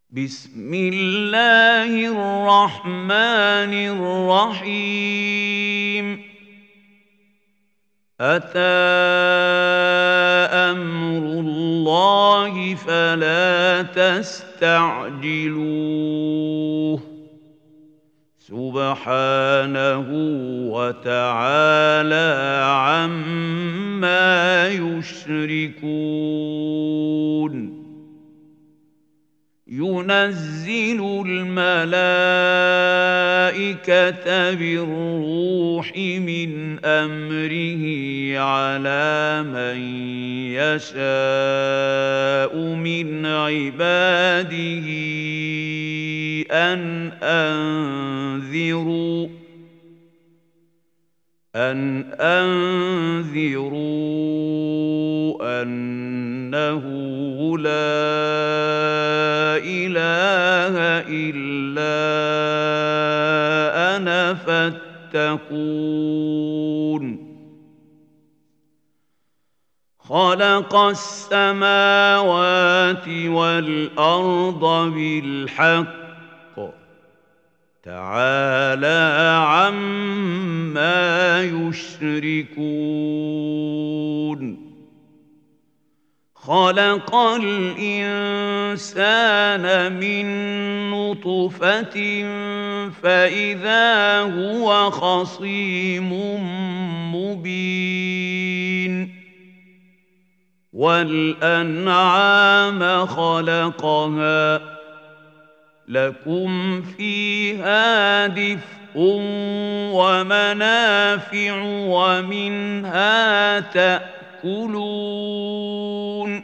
بسم الله الرحمن الرحيم أتى أمر الله فلا تستعجلوه سبحانه وتعالى عما يشركون ينزل الملائكة بالروح من أمره على من يشاء من عباده أن أنذروا أنه لا إله إلا أنا فاتقون خلق السماوات والأرض بالحق تعالى عما يشركون خلق الإنسان من نطفة فإذا هو خصيم مبين والأنعام خلقها لكم فيها دفء ومنافع ومنها تأكلون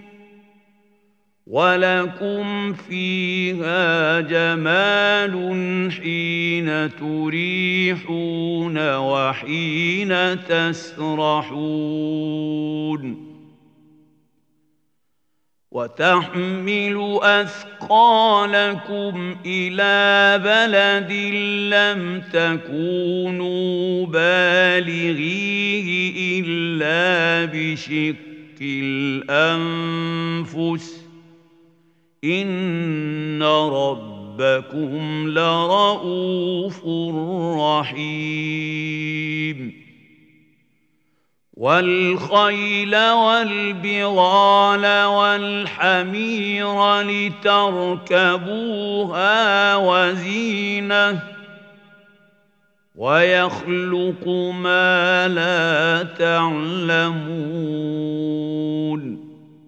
ولكم فيها جمال حين تريحون وحين تسرحون وتحمل أثقالكم إلى بلد لم تكونوا بالغيه إلا بشق الأنفس إن ربكم لرؤوف رحيم والخيل والبغال والحمير لتركبوها وزينة ويخلق ما لا تعلمون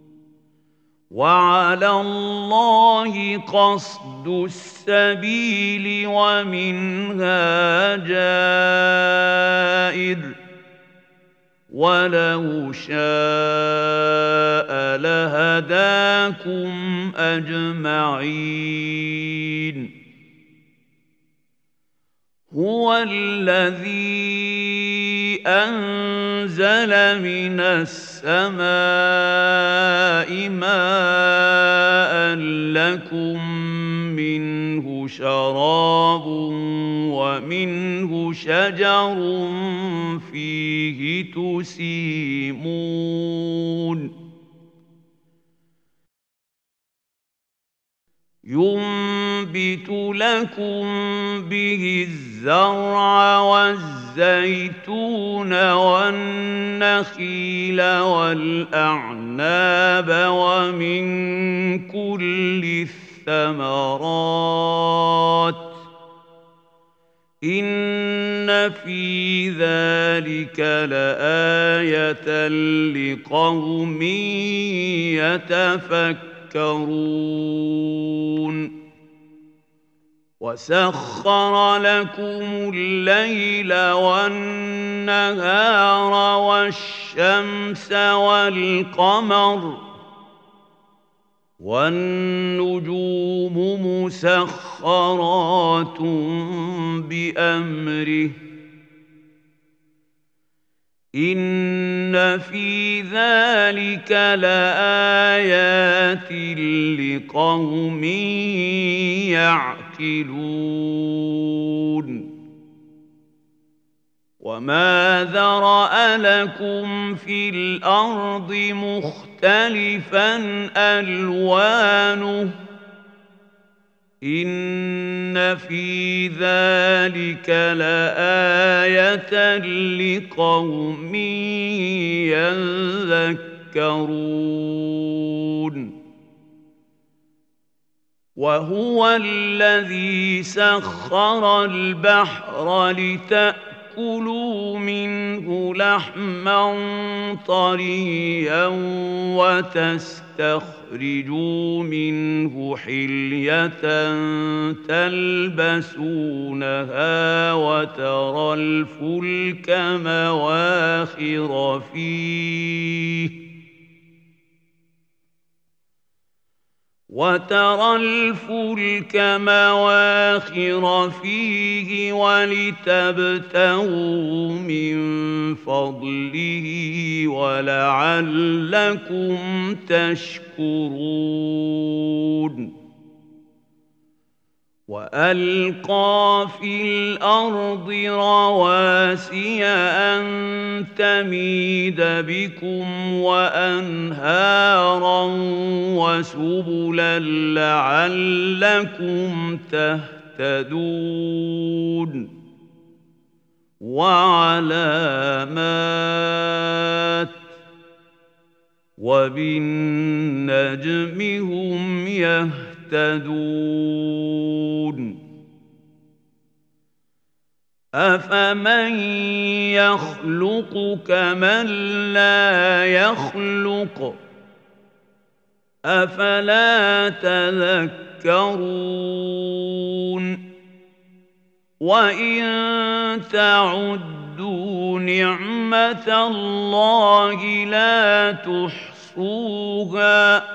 وعلى الله قصد السبيل ومنها جائر ولو شاء لهداكم أجمعين هو الذي أنزل من السماء ماء لكم منه شراب ومنه شجر فيه تسيمون ينبت لكم به الزرع والزيتون والنخيل والأعناب ومن كل الثمرات إن في ذلك لآية لقوم يتفكرون وسخر لكم الليل والنهار والشمس والقمر والنجوم مسخرات بأمره إن في ذلك لآيات لقوم يعقلون وما ذرأ لكم في الأرض مختلفا ألوانه إن في ذلك لآية لقوم يذكرون وهو الذي سخر البحر لتأكلوا منه لحما طريا وتستخرجوا منه حلية تلبسونها وترى الفلك مواخر فيه ولتبتغوا من فضله ولعلكم تشكرون وألقى في الأرض رواسي أن تميد بكم وأنهارا وسبلا لعلكم تهتدون وعلامات وبالنجم هم يهتدون أفمن يخلق كمن لا يخلق أفلا تذكرون وإن تعدوا نعمة الله لا تحصوها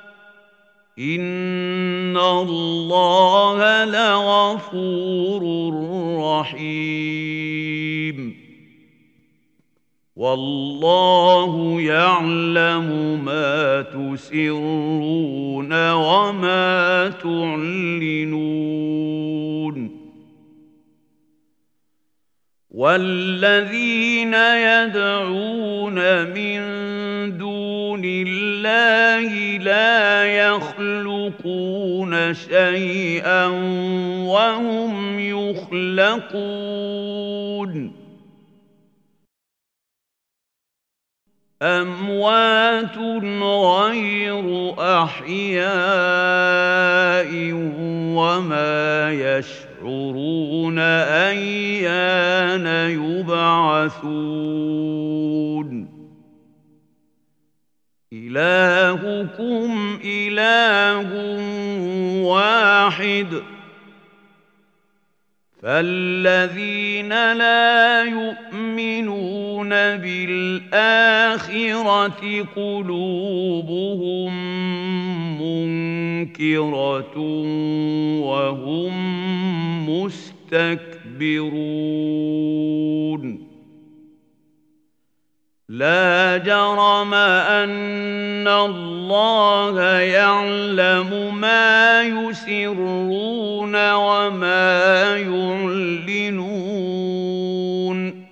إن الله لغفور رحيم والله يعلم ما تسرون وما تعلنون والذين يدعون من دون الله لا يخلقون شيئا وهم يخلقون أموات غير أحياء وما يشعرون أيان يبعثون إلهكم إله واحد فالذين لا يؤمنون بالآخرة قلوبهم منكرة وهم مستكبرون لا جرم أن الله يعلم ما يسرون وما يعلنون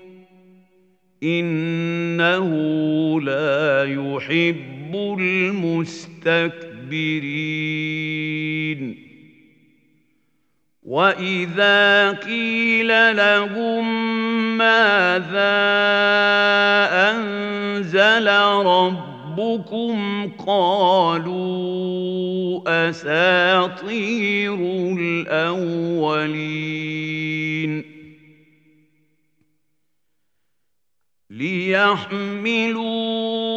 إنه لا يحب المستكبرين وإذا قيل لهم ماذا أنزل ربكم قالوا أساطير الأولين ليحملوا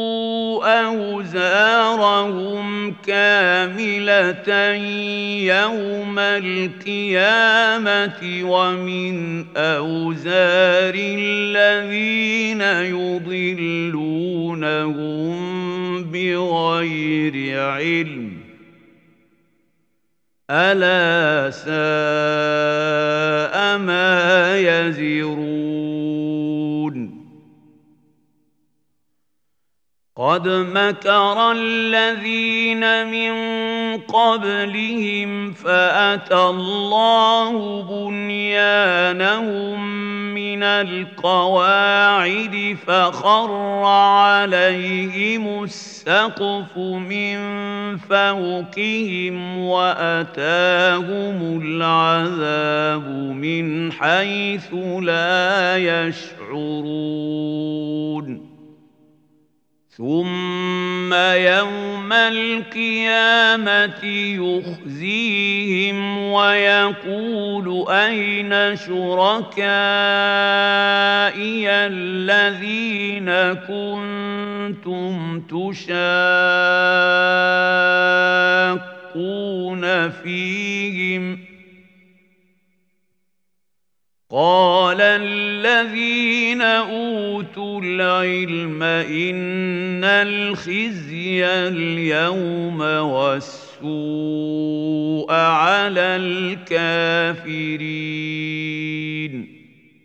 أوزارهم كاملة يوم القيامة ومن أوزار الذين يضلونهم بغير علم ألا ساء ما يزرون قد مكر الذين من قبلهم فأتى الله بنيانهم من القواعد فخر عليهم السقف من فوقهم وأتاهم العذاب من حيث لا يشعرون ثم يوم القيامة يخزيهم ويقول أين شركائي الذين كنتم تشاقون فيهم قال الذين أوتوا العلم إن الخزي اليوم والسوء على الكافرين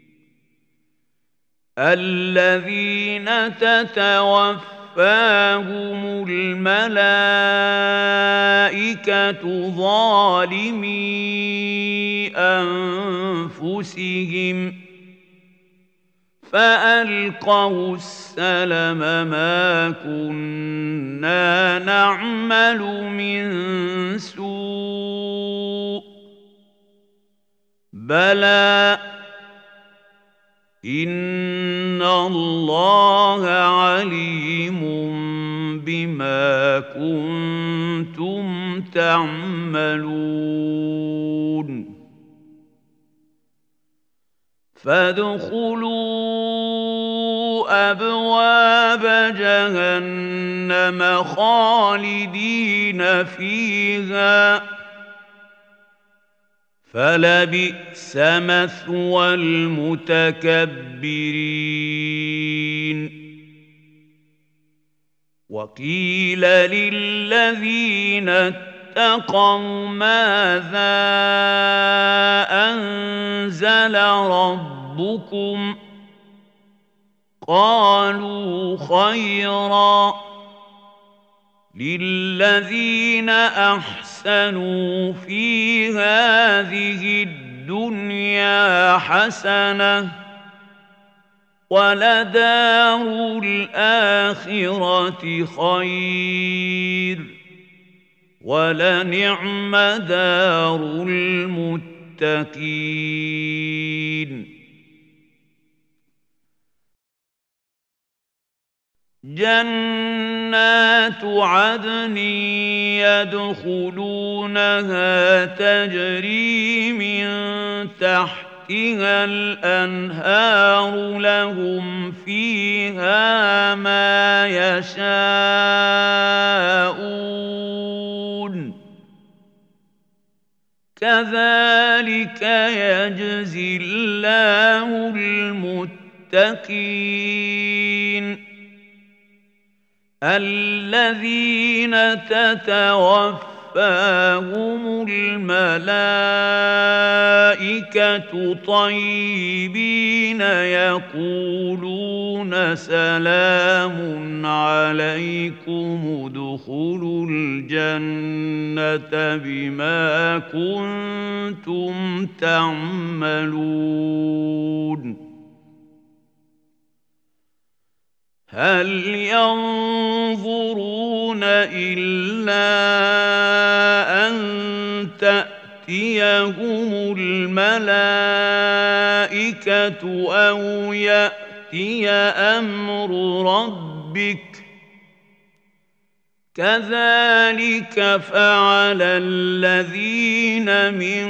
الذين تتوفاهم الملائكة ظالمي أنفسهم فألقوا السلم ما كنا نعمل من سوء بلى إن الله عليم بما كنتم تعملون فادخلوا أبواب جهنم خالدين فيها فلبئس مثوى المتكبرين وقيل للذين اتقوا ماذا أنزل ربكم قالوا خيرا للذين أحسنوا في هذه الدنيا حسنة ولدار الآخرة خير ولنعم دار المتقين جنات عدن يدخلونها تجري من تحتها الأنهار لهم فيها ما يشاءون كذلك يجزي الله المتقين الذين تتوفاهم الملائكة طيبين يقولون سلام عليكم ادخلوا الجنة بما كنتم تعملون هل ينظرون إلا أن تأتيهم الملائكة أو يأتي أمر ربك كذلك فعل الذين من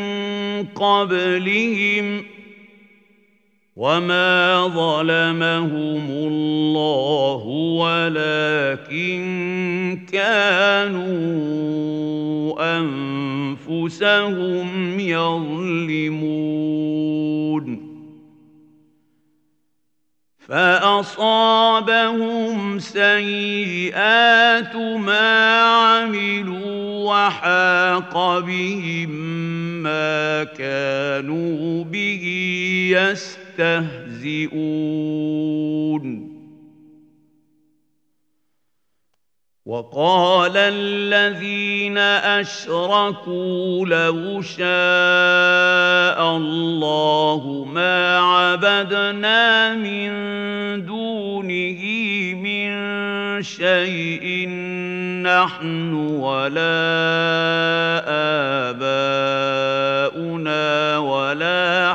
قبلهم وما ظلمهم الله ولكن كانوا أنفسهم يظلمون فأصابهم سيئات ما عملوا وحاق بهم ما كانوا به يستهزئون وقال الذين أشركوا لو شاء الله ما عبدنا من دونه من شيء نحن ولا آباؤنا ولا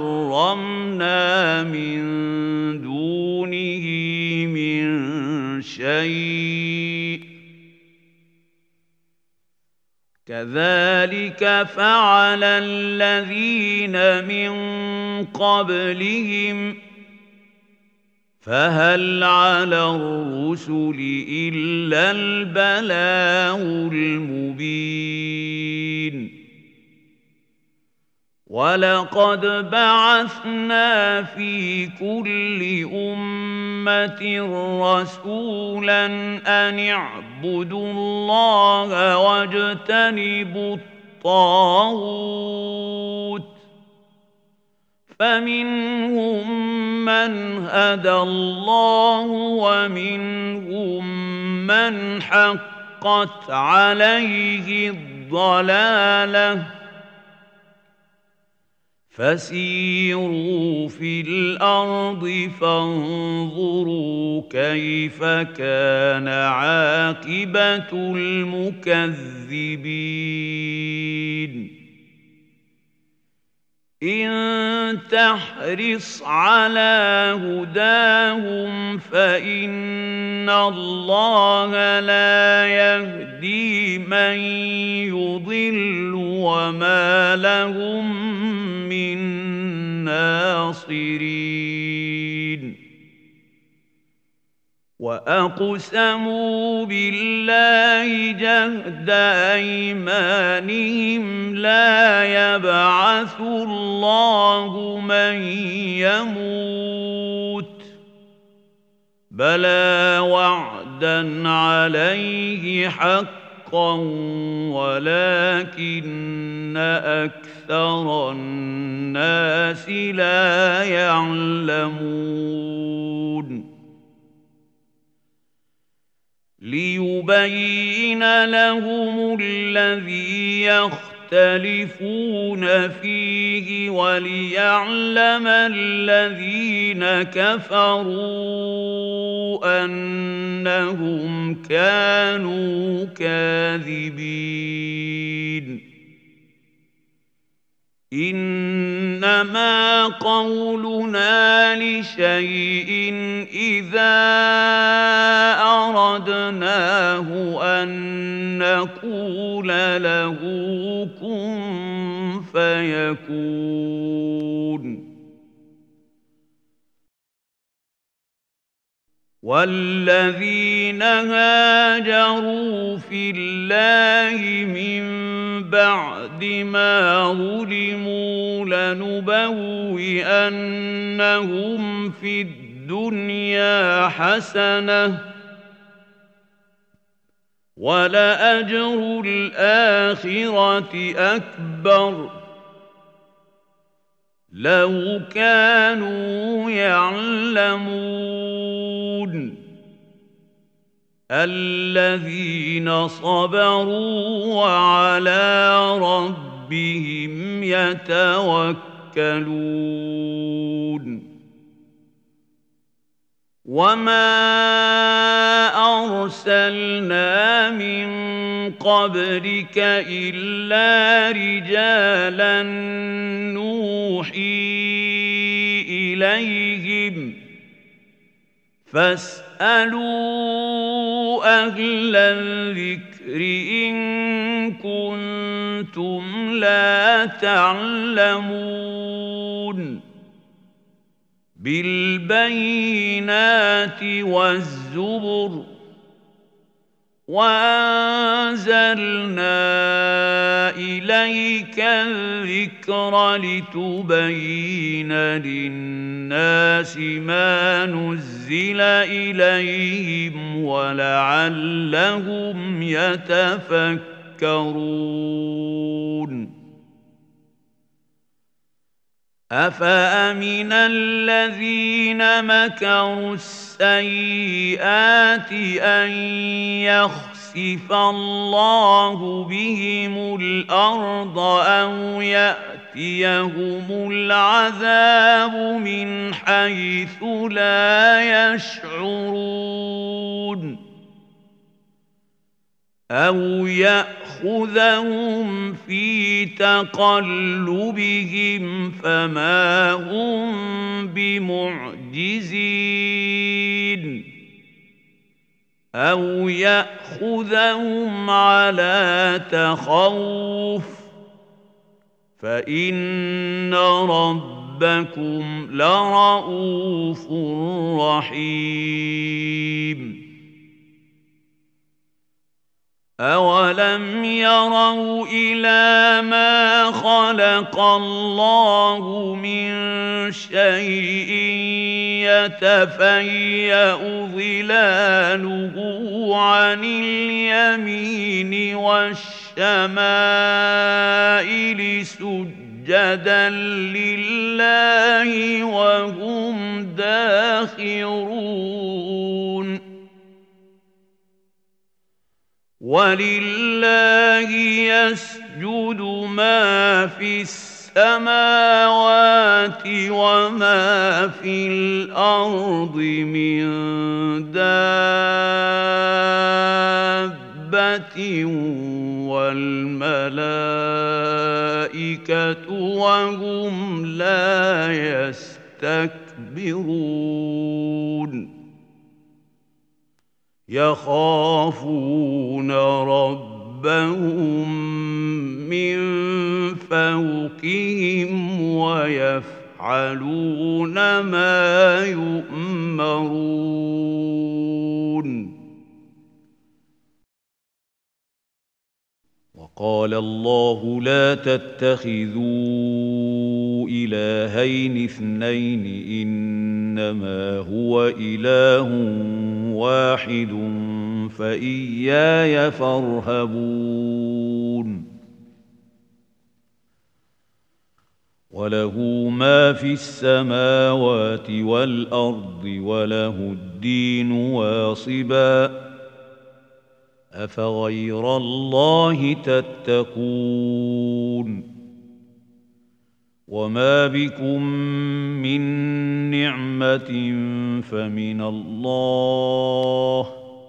حرمنا من دونه من شيء كذلك فعل الذين من قبلهم فهل على الرسل إلا البلاغ المبين ولقد بعثنا في كل أمة رسولا أن اعبدوا الله واجتنبوا الطاغوت فمنهم من هدى الله ومنهم من حقت عليه الضلالة فسيروا في الأرض فانظروا كيف كان عاقبة المكذبين إن تحرص على هداهم فإن الله لا يهدي من يضل وما لهم من ناصرين وأقسموا بالله جهد أيمانهم لا يبعث الله من يموت بلى وعدا عليه حقا ولكن أكثر الناس لا يعلمون ليبين لهم الذي يختلفون فيه وليعلم الذين كفروا أنهم كانوا كاذبين إنما قولنا لشيء إذا أردناه أن نقول له كن فيكون والذين هاجروا في الله من بعد ما ظلموا لنبوئنهم في الدنيا حسنة ولأجر الآخرة أكبر لو كانوا يعلمون الذين صبروا وعلى ربهم يتوكلون وما أرسلنا من قبلك إلا رجالا نوحي إليهم فاسألوا أهل الذكر إن كنتم لا تعلمون بالبينات والزبر وأنزلنا إليك الذكر لتبين للناس ما نزل إليهم ولعلهم يتفكرون أفأمن الذين مكروا السيئات أن يخسف الله بهم الأرض أو يأتيهم العذاب من حيث لا يشعرون أو يأخذهم في تقلبهم فما هم بمعجزين أو يأخذهم على تخوف فإن ربكم لرؤوف رحيم أولم يروا إلى ما خلق الله من شيء يتفيأ ظلاله عن اليمين والشمائل سجدا لله وهم داخرون ولله يسجد ما في السماوات وما في الأرض من دابة والملائكة وهم لا يستكبرون يخافون ربهم من فوقهم ويفعلون ما يؤمرون وقال الله لا تتخذوا إلهين اثنين إنما هو إله واحد فإياي فارهبون وله ما في السماوات والأرض وله الدين واصبا أفغير الله تتقون وما بكم من نعمة فمن الله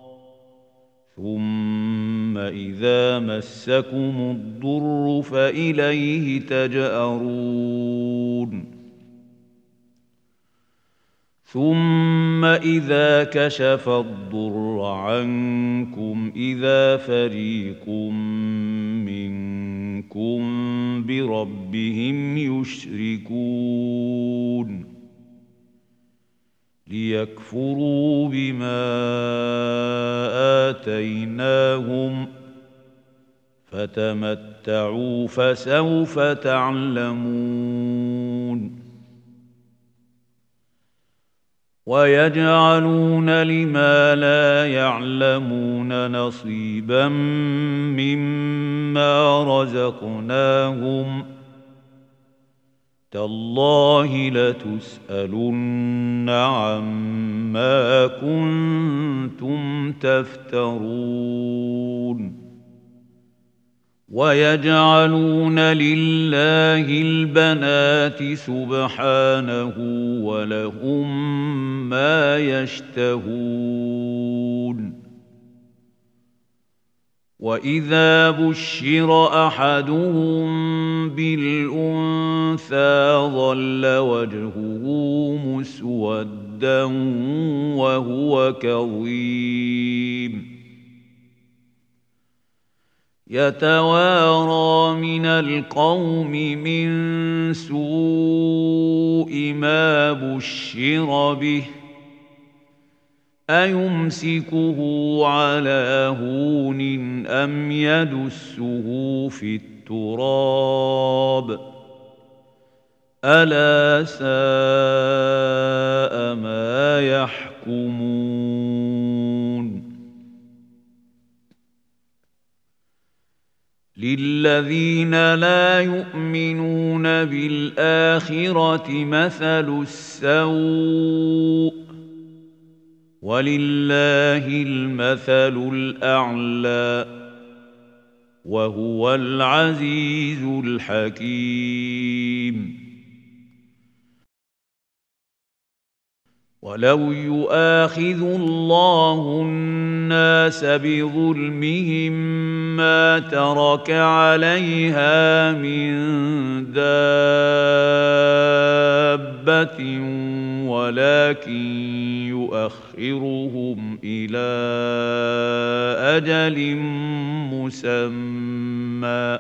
ثم إذا مسكم الضر فإليه تجأرون ثم إذا كشف الضر عنكم إذا فريق منكم بربهم يشركون ليكفروا بما آتيناهم فتمتعوا فسوف تعلمون ويجعلون لما لا يعلمون نصيبا مما رزقناهم تالله لتسألن عما كنتم تفترون ويجعلون لله البنات سبحانه ولهم ما يشتهون وإذا بشر أحدهم بالأنثى ظل وجهه مسودا وهو كظيم يتوارى من القوم من سوء ما بشر به أيمسكه على هون أم يدسه في التراب ألا ساء ما يحكمون للذين لا يؤمنون بالآخرة مثل السوء ولله المثل الأعلى وهو العزيز الحكيم. ولو يؤاخذ الله الناس بظلمهم ما ترك عليها من دابة ولكن يؤخرهم إلى أجل مسمى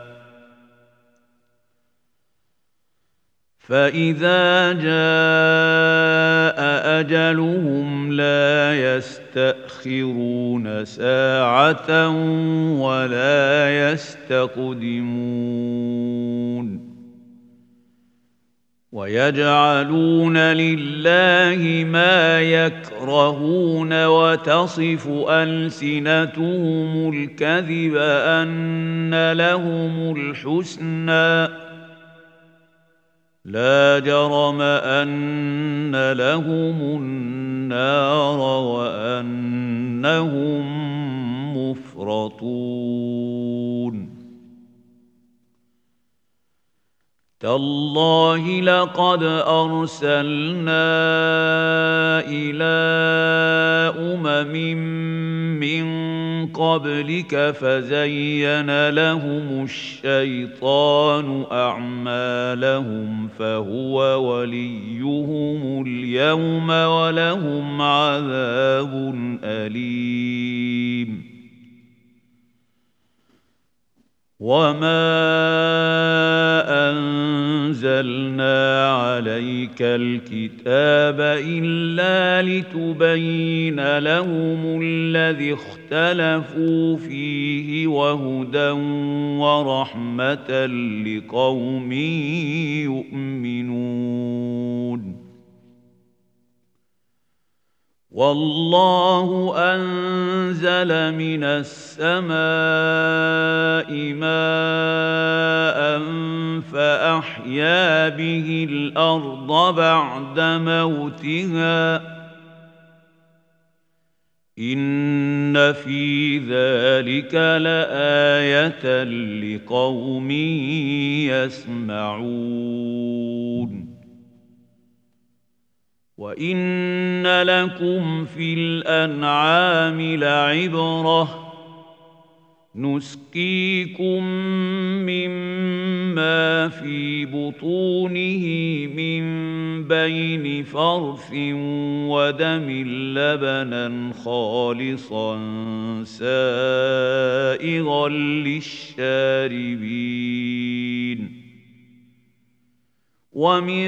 فإذا جاء أجلهم لا يستأخرون ساعة ولا يستقدمون. ويجعلون لله ما يكرهون وتصف ألسنتهم الكذب أن لهم الحسنى لا جرم أن لهم النار وأنهم مفرطون. تالله لقد أرسلنا إلى من قبلك فزين لهم الشيطان أعمالهم فهو وليهم اليوم ولهم عذاب أليم. وما أنزلنا عليك الكتاب إلا لتبين لهم الذي اختلفوا فيه وهدى ورحمة لقوم يؤمنون. والله أنزل من السماء ماء فأحيا به الأرض بعد موتها إن في ذلك لآية لقوم يسمعون. وإن لكم في الأنعام لعبرة نسقيكم مما في بطونه من بين فرث ودم لبنا خالصا سائغا للشاربين ومن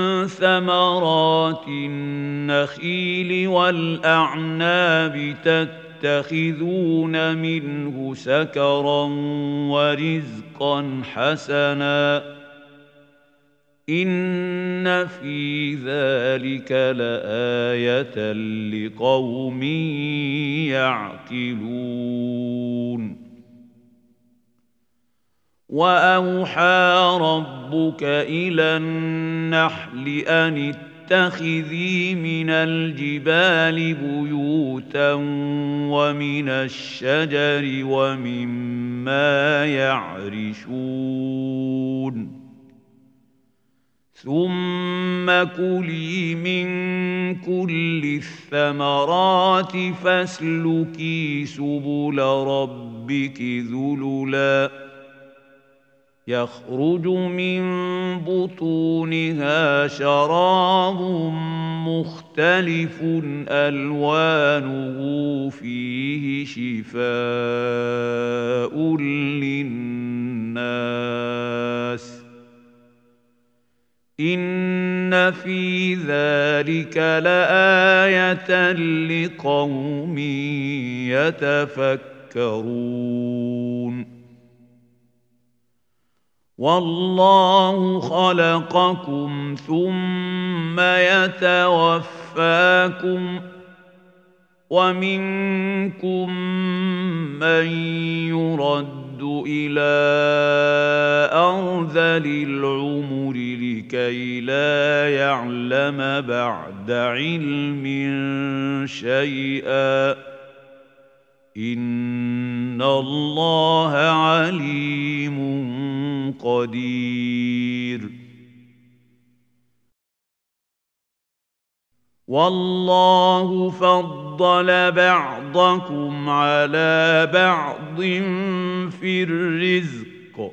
ثمرات النخيل والأعناب تتخذون منه سكرا ورزقا حسنا إن في ذلك لآية لقوم يعقلون. وأوحى ربك إلى النحل أن اتخذي من الجبال بيوتا ومن الشجر ومما يعرشون ثم كلي من كل الثمرات فاسلكي سبل ربك ذللا يخرج من بطونها شراب مختلف ألوانه فيه شفاء للناس إن في ذلك لآية لقوم يتفكرون. والله خلقكم ثم يتوفاكم ومنكم من يرد يرد إلى أرذل العمر لكي لا يعلم بعد علم شيئا إن الله عليم قدير والله فضل بعضكم على بعض في الرزق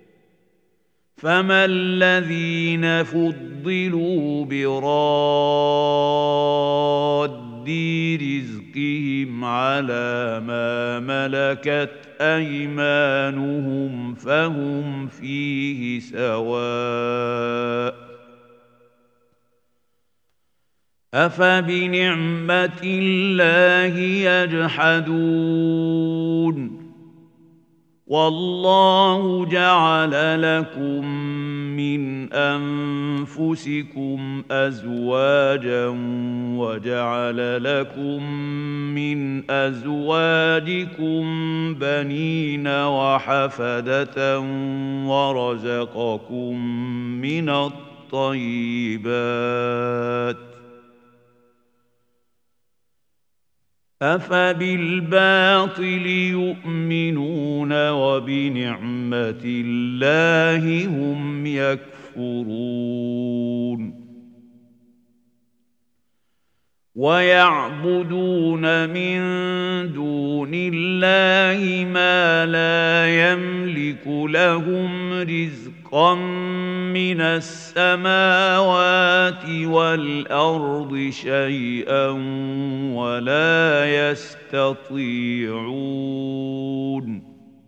فما الذين فضلوا براد رزقهم على ما ملكت أيمانهم فهم فيه سواء أفبنعمة الله يجحدون والله جعل لكم من أنفسكم أزواجا وجعل لكم من أزواجكم بنين وحفدة ورزقكم من الطيبات أفبالباطل يؤمنون وبنعمة الله هم يكفرون ويعبدون من دون الله ما لا يملك لهم رزقا من السماوات والأرض شيئا ولا يستطيعون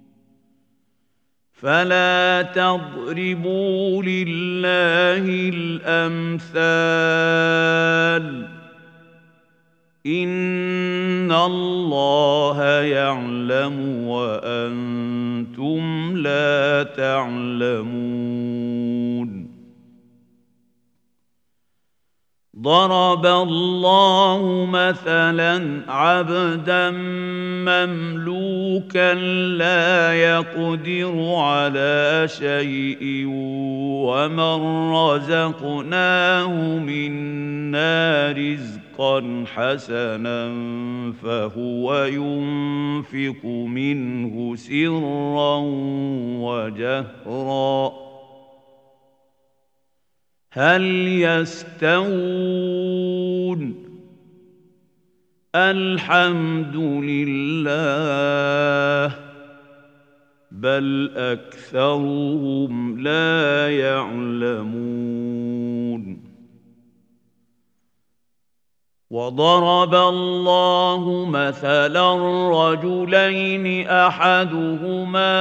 فلا تضربوا لله الأمثال إن الله يعلم وأنتم لا تعلمون ضرب الله مثلا عبدا مملوكا لا يقدر على شيء ومن رزقناه منا رزقا حسنا فهو ينفق منه سرا وجهرا هل يستوون الحمد لله بل أكثرهم لا يعلمون وضرب الله مثلا رجلين أحدهما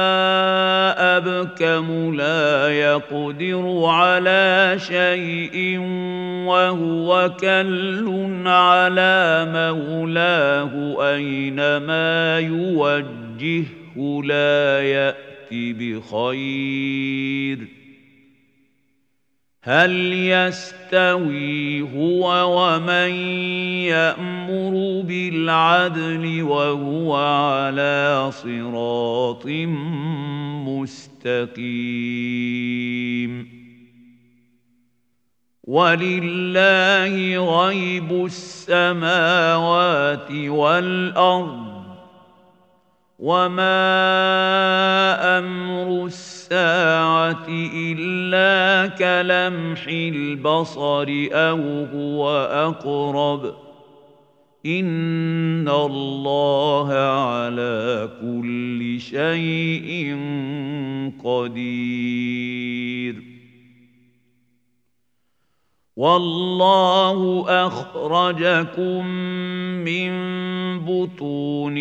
أبكم لا يقدر على شيء وهو كل على مولاه أينما يوجهه لا يأتي بخير هل يستوي هو ومن يأمر بالعدل وهو على صراط مستقيم ولله غيب السماوات والأرض وما أمر الساعة إلا كلمح البصر أو هو أقرب إن الله على كل شيء قدير والله أخرجكم من بطون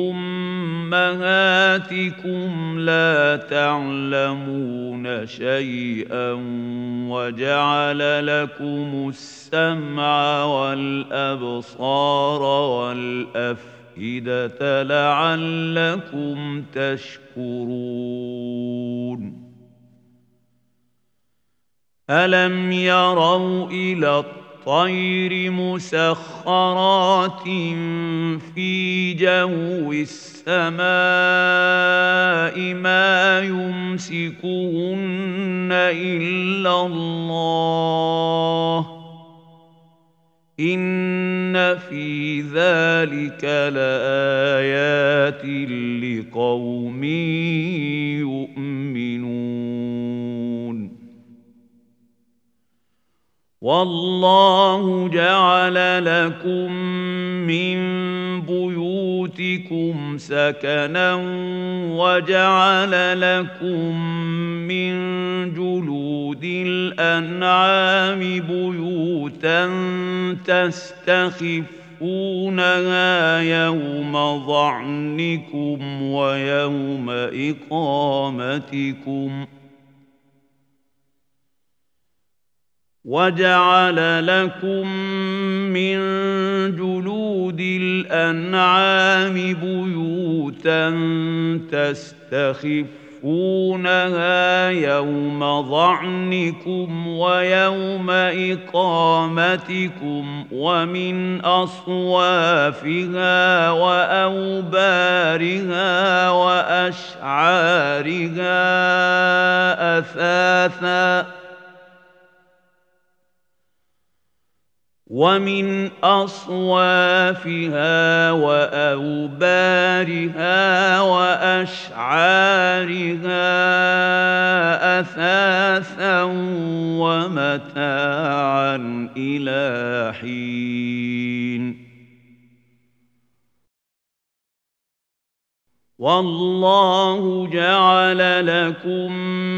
أمهاتكم لا تعلمون شيئا وجعل لكم السمع والأبصار والأفئدة لعلكم تشكرون ألم يروا إلى والطير مسخرات في جو السماء ما يمسكهن إلا الله إن في ذلك لآيات لقوم يؤمنون والله جعل لكم من بيوتكم سكنا وجعل لكم من جلود الأنعام بيوتا تستخفونها يوم ظعنكم ويوم إقامتكم وجعل لكم من جلود الأنعام بيوتا تستخفونها يوم ظعنكم ويوم إقامتكم ومن أصوافها وأوبارها وأشعارها أثاثا ومن أصوافها وأوبارها وأشعارها أثاثا ومتاعا إلى حين والله جعل لكم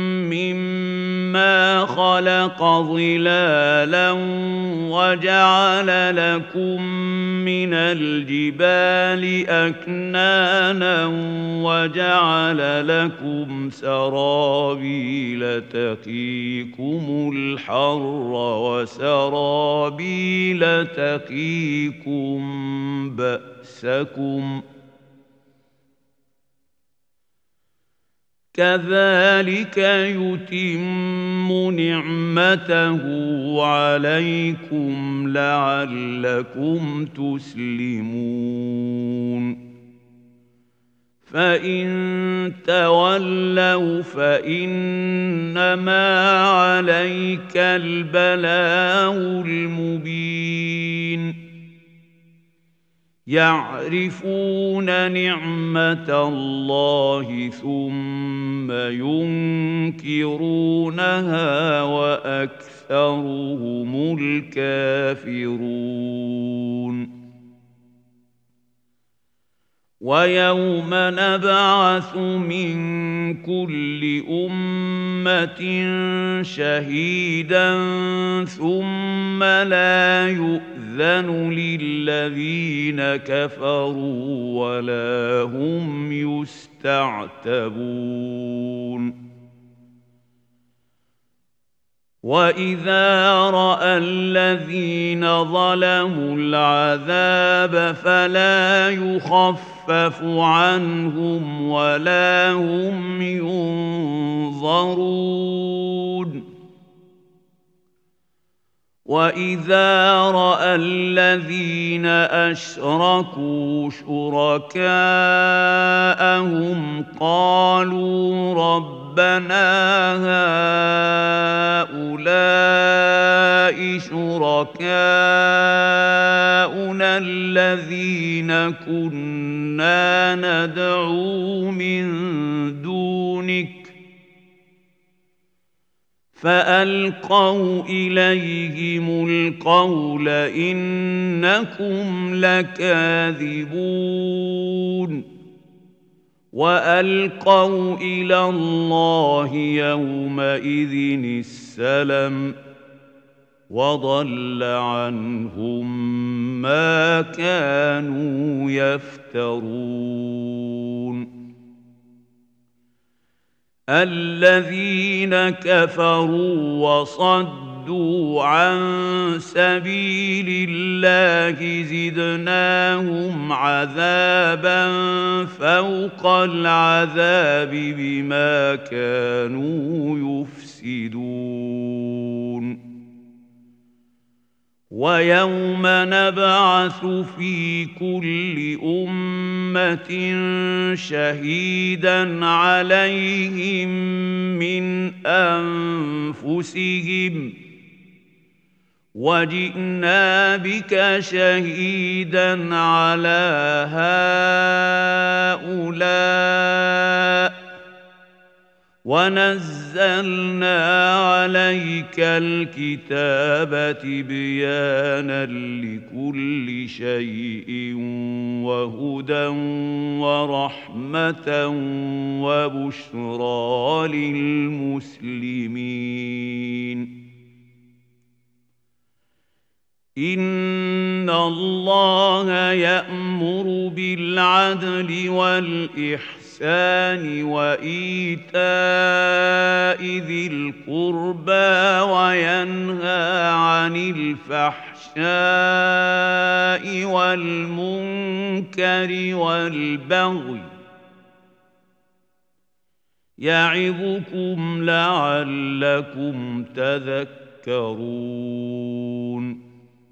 مما خلق ظلالا وجعل لكم من الجبال أكنانا وجعل لكم سرابيل تقيكم الحر وسرابيل تقيكم بأسكم كذلك يتم نعمته عليكم لعلكم تسلمون فإن تولوا فإنما عليك البلاغ المبين يعرفون نعمة الله ثم ينكرونها وأكثرهم الكافرون ويوم نبعث من كل أمة شهيدا ثم لا يؤذن للذين كفروا ولا هم يستعتبون وإذا رأى الذين ظلموا العذاب فلا يخفف عنهم ولا هم ينظرون وإذا رأى الذين أشركوا شركاءهم قالوا ربنا هؤلاء شركاؤنا الذين كنا ندعو من دونك فألقوا إليهم القول إنكم لكاذبون وألقوا إلى الله يومئذ السلم وضل عنهم ما كانوا يفترون الذين كفروا وصدوا عن سبيل الله زدناهم عذابا فوق العذاب بما كانوا يفسدون ويوم نبعث في كل أمة شهيدا عليهم من أنفسهم وجئنا بك شهيدا على هؤلاء ونزلنا عليك الكتاب تبيانا لكل شيء وهدى ورحمة وبشرى للمسلمين إن الله يأمر بالعدل والإحسان وإيتاء ذي القربى وينهى عن الفحشاء والمنكر والبغي يعظكم لعلكم تذكرون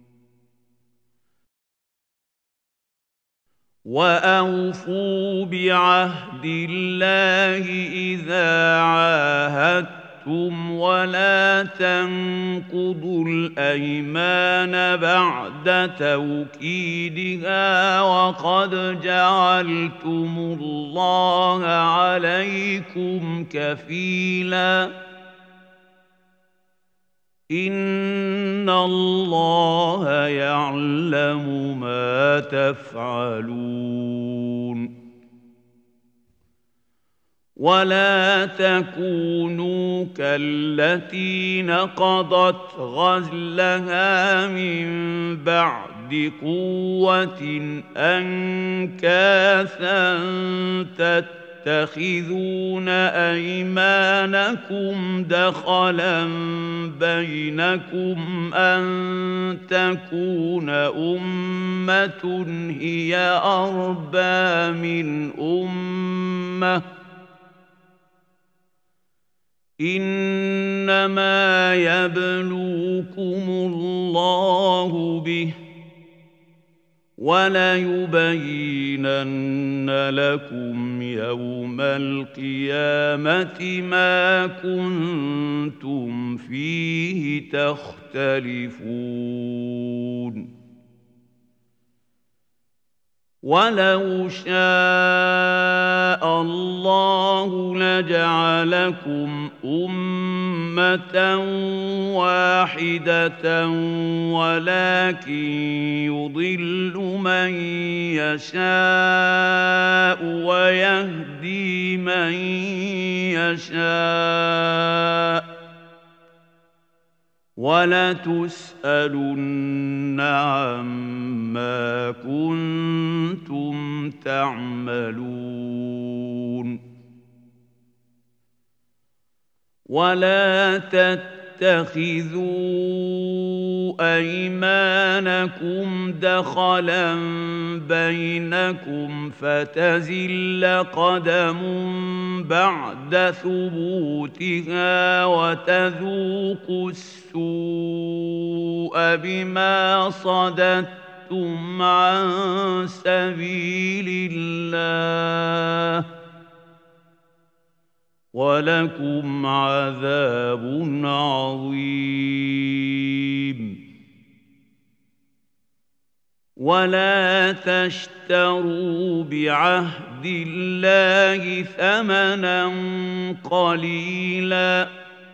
وأوفوا بعهد الله إذا عاهدتم ولا تنقضوا الأيمان بعد توكيدها وقد جعلتم الله عليكم كفيلاً إن الله يعلم ما تفعلون ولا تكونوا كالتي نقضت غزلها من بعد قوة أنكاثا تتخذون أيمانكم دخلا بينكم أن تكون أمة هي أربى من أمة إنما يبلوكم الله به وليبينن لكم يوم القيامة ما كنتم فيه تختلفون ولو شاء الله لجعلكم أمة واحدة ولكن يضل من يشاء ويهدي من يشاء ولتسألن عما كنتم تعملون ولا تتخذوا أيمانكم دخلا بينكم فتزل قدم بعد ثبوتها وتذوقوا السوء بما صددتم عن سبيل الله ولكم عذاب عظيم ولا تشتروا بعهد الله ثمنا قليلا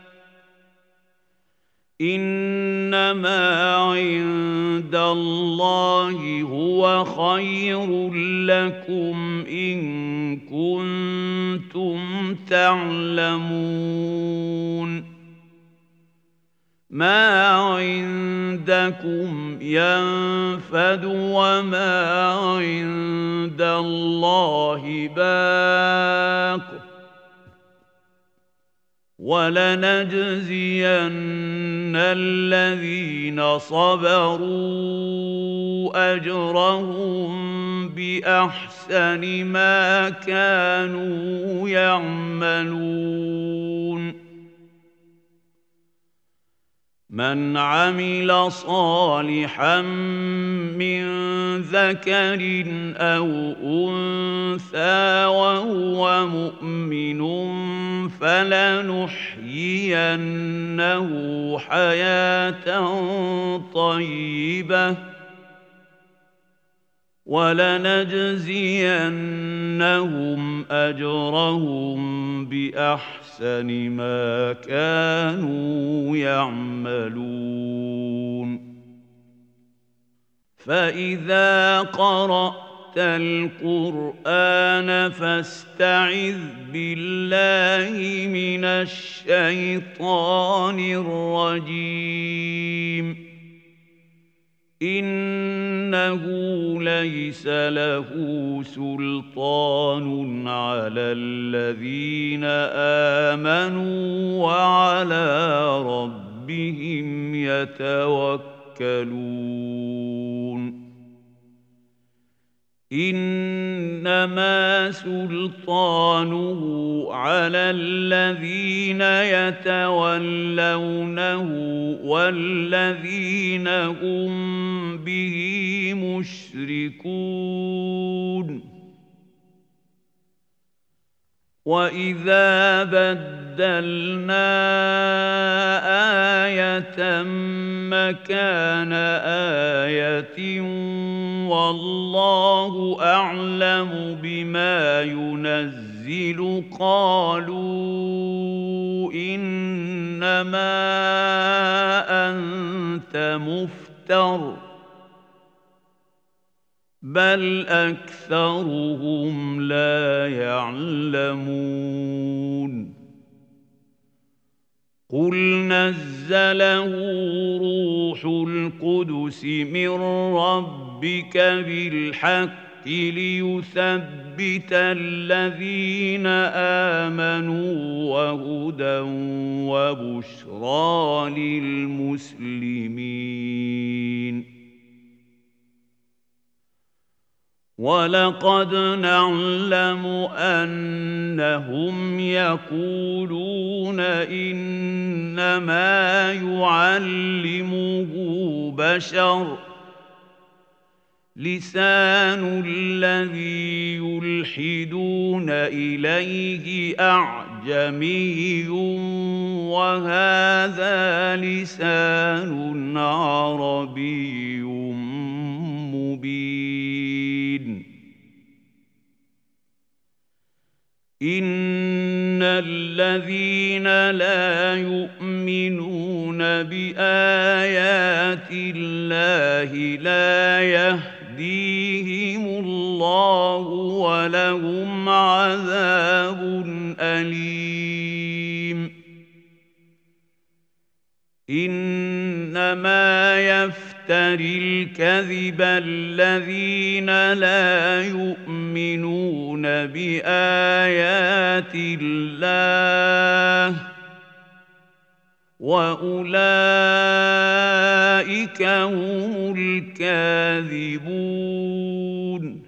إنما عند الله هو خير لكم إن كنتم تعلمون ما عندكم ينفد وما عند الله باق ولنجزين الذين صبروا أجرهم بأحسن ما كانوا يعملون من عمل صالحا من ذكر أو أنثى وهو مؤمن فلنحيينه حياة طيبة ولنجزينهم أجرهم بأحسن ما كانوا يعملون فإذا قرأت القرآن فاستعذ بالله من الشيطان الرجيم إنه ليس له سلطان على الذين آمنوا وعلى ربهم يتوكلون إنما سلطانه على الذين يتولونه والذين هم به مشركون وإذا بدلنا آية مكان آية والله أعلم بما ينزل قالوا إنما أنت مفتر بل أكثرهم لا يعلمون قل نزله روح القدس من ربك بالحق ليثبت الذين آمنوا وهدى وبشرى للمسلمين ولقد نعلم أنهم يقولون إنما يعلمه بشر لسان الذي يلحدون إليه أعجمي وهذا لسان عربي مبين إن الذين لا يؤمنون بآيات الله لا يهديهم الله ولهم عذاب أليم إنما يفتري الكذب الذين لا يؤمنون بآيات الله وأولئك هم الكاذبون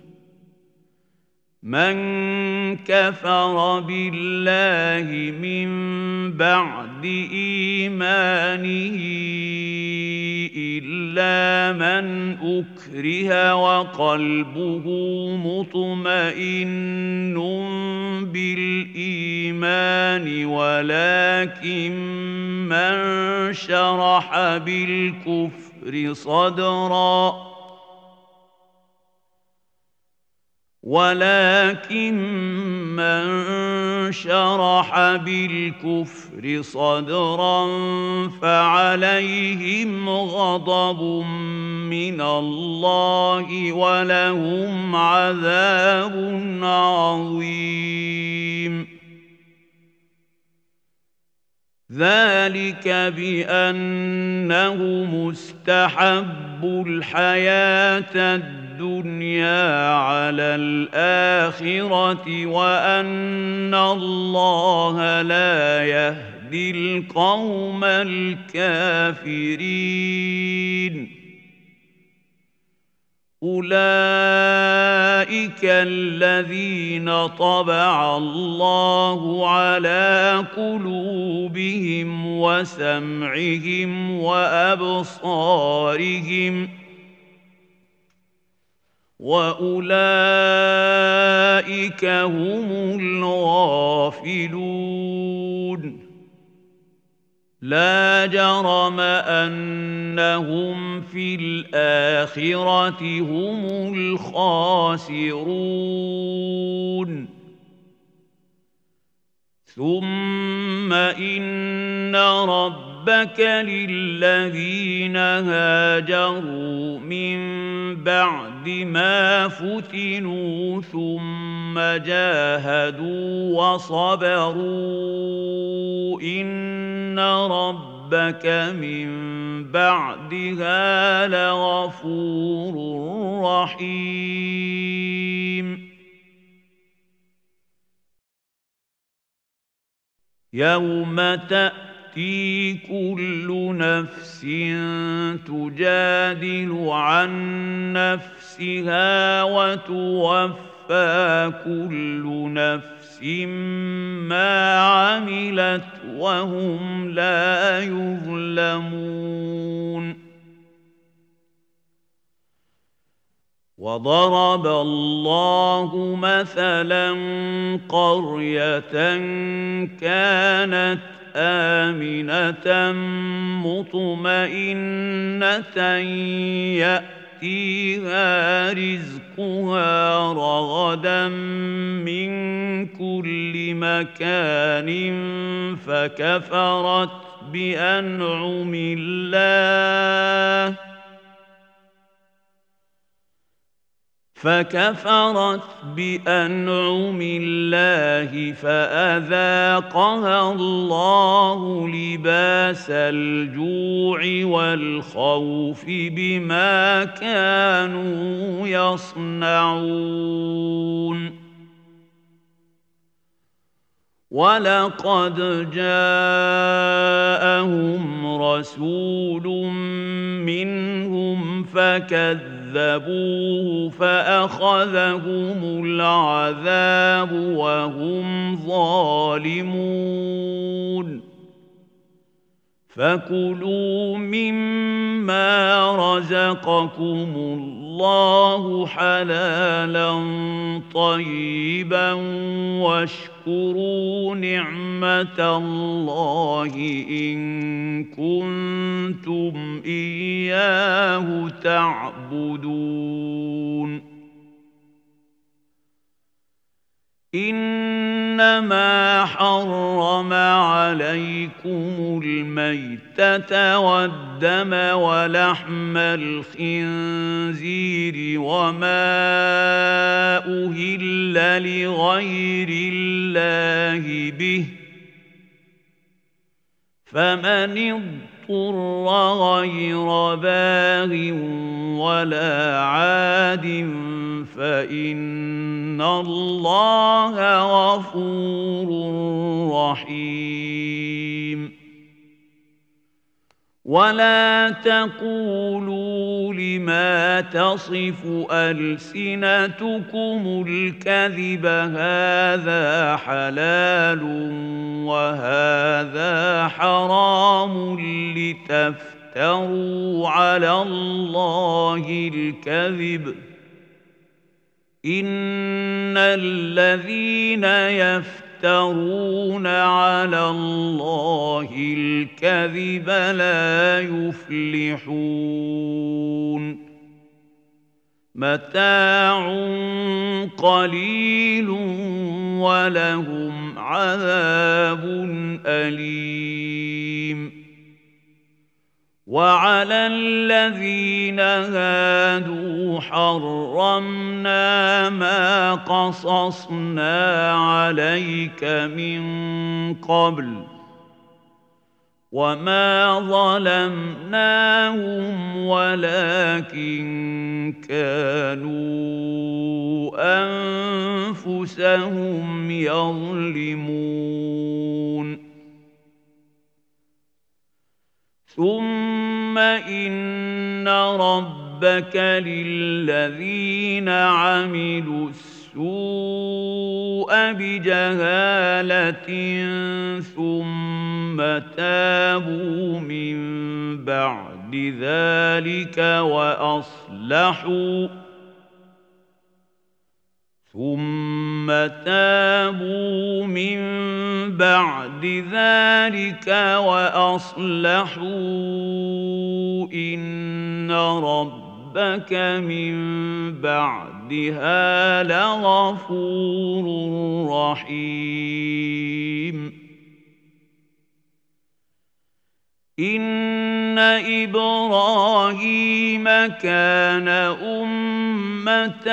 من كفر بالله من بعد إيمانه إلا من أكره وقلبه مطمئن بالإيمان ولكن من شرح بالكفر صدرا فعليهم غضب من الله ولهم عذاب عظيم ذلك بأنه مستحب الحياة الدنيا على الآخرة وأن الله لا يهدي القوم الكافرين أولئك الذين طبع الله على قلوبهم وسمعهم وأبصارهم وأولئك هم الغافلون لا جرم أنهم في الآخرة هم الخاسرون ثم إن ربك للذين هاجروا من بعد ما فتنوا ثم جاهدوا وصبروا إن ربك من بعدها لغفور رحيم يوم تأتي كل نفس تجادل عن نفسها وتوفى كل نفس ما عملت وهم لا يظلمون وضرب الله مثلا قرية كانت آمنة مطمئنة يأتيها رزقها رغدا من كل مكان فكفرت بأنعم الله فأذاقها الله لباس الجوع والخوف بما كانوا يصنعون ولقد جاءهم رسول منهم فكذبوه فأخذهم العذاب وهم ظالمون فكلوا مما رزقكم الله حلالا طيبا واشكروا نعمة الله إن كنتم إياه تعبدون إنما حرم عليكم الميتة والدم ولحم الخنزير وما أهل لغير الله به فمن اضطر غير باغ ولا عاد فإن الله غفور رحيم ولا تقولوا لما تصف ألسنتكم الكذب هذا حلال وهذا حرام لتفتروا على الله الكذب إن الذين يفترون على الله الكذب لا يفلحون متاع قليل ولهم عذاب أليم وعلى الذين هادوا حرمنا ما قصصنا عليك من قبل وما ظلمناهم ولكن كانوا أنفسهم يظلمون ثم إن ربك ربك للذين عملوا السوء بجهالة ثم تابوا من بعد ذلك وأصلحوا إن ربك من بعدها لغفور رحيم إن إبراهيم كان أمة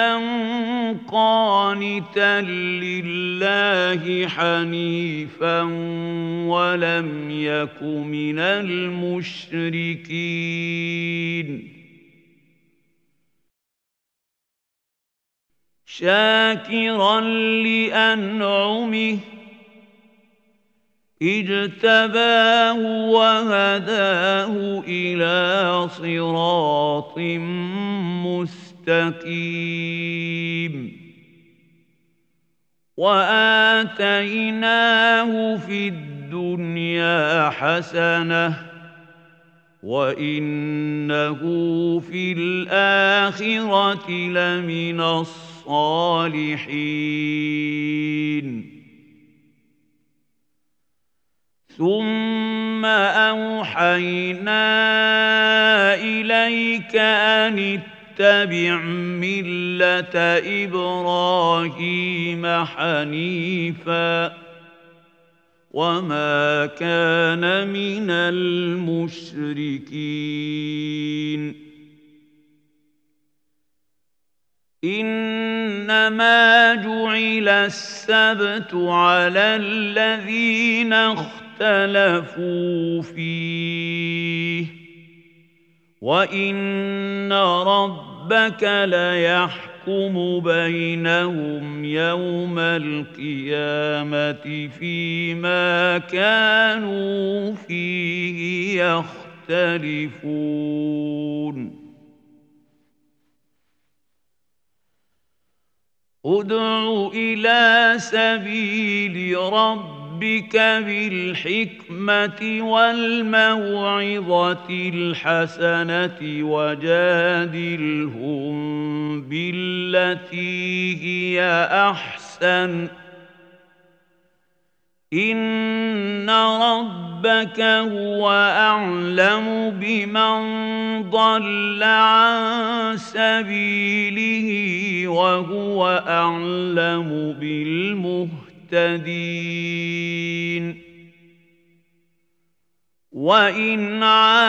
قانتا لله حنيفا ولم يك من المشركين شاكرا لأنعمه اجتباه وهداه إلى صراط مستقيم وآتيناه في الدنيا حسنة وإنه في الآخرة لمن الصالحين ثم أوحينا إليك أن اتبع ملة إبراهيم حنيفا وما كان من المشركين إنما جعل السبت على الذين اختلفوا فيه وإن ربك ليحكم بينهم يوم القيامة فيما كانوا فيه يختلفون ادع إلى سبيل ربك بالحكمة والموعظة الحسنة وجادلهم بالتي هي أحسن إن ربك هو أعلم بمن ضل عن سبيله وهو أعلم بالمهتدين وإن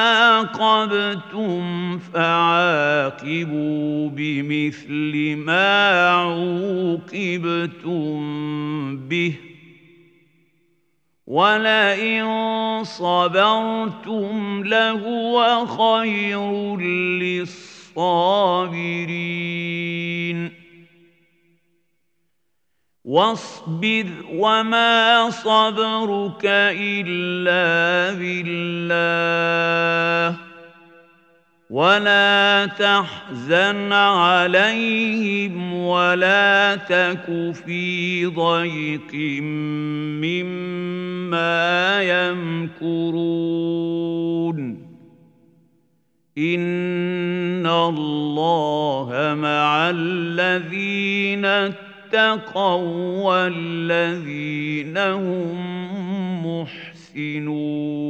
عاقبتم فعاقبوا بمثل ما عوقبتم به ولئن صبرتم لهو خير للصابرين واصبر وما صبرك إلا بالله ولا تحزن عليهم ولا تك في ضيق مما يمكرون إن الله مع الذين اتقوا والذين هم محسنون